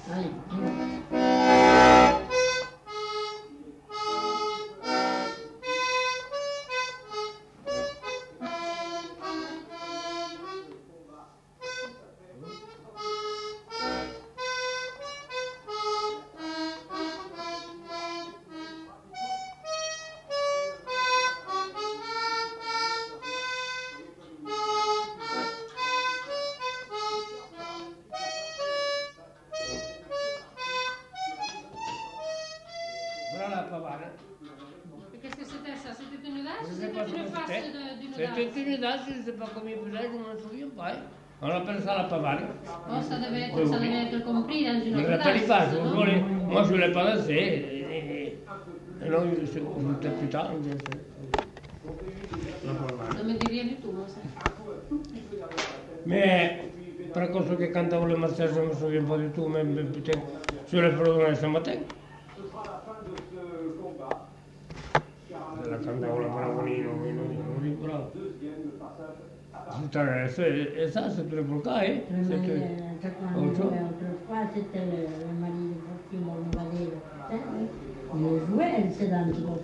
Voilà la pavane. Qu'est-ce que c'était ça? C'était une vache? Je ne sais pas ce C'était que une face c'était. d'une vache? C'était une vache, je ne sais pas combien il faisait, je ne me souviens pas. On appelle ça la pavane. Oh, ça devait être compris dans une Je autre ne pas les danse, vaches, non? moi je ne voulais pas danser. Et non, c'était plus tard. Non mi di rien du tout, moi, ça. Mais par contre, ce que cantavo le matin, je ne me souviens pas du tout, même peut-être je l'ai fait ce matin. La cantavo la paragonino, bravo. Et ça, c'était le cas, hein? C'était autre chose. Autrefois, c'était le mari de Faustino Valero. Il jouait, elle s'est dans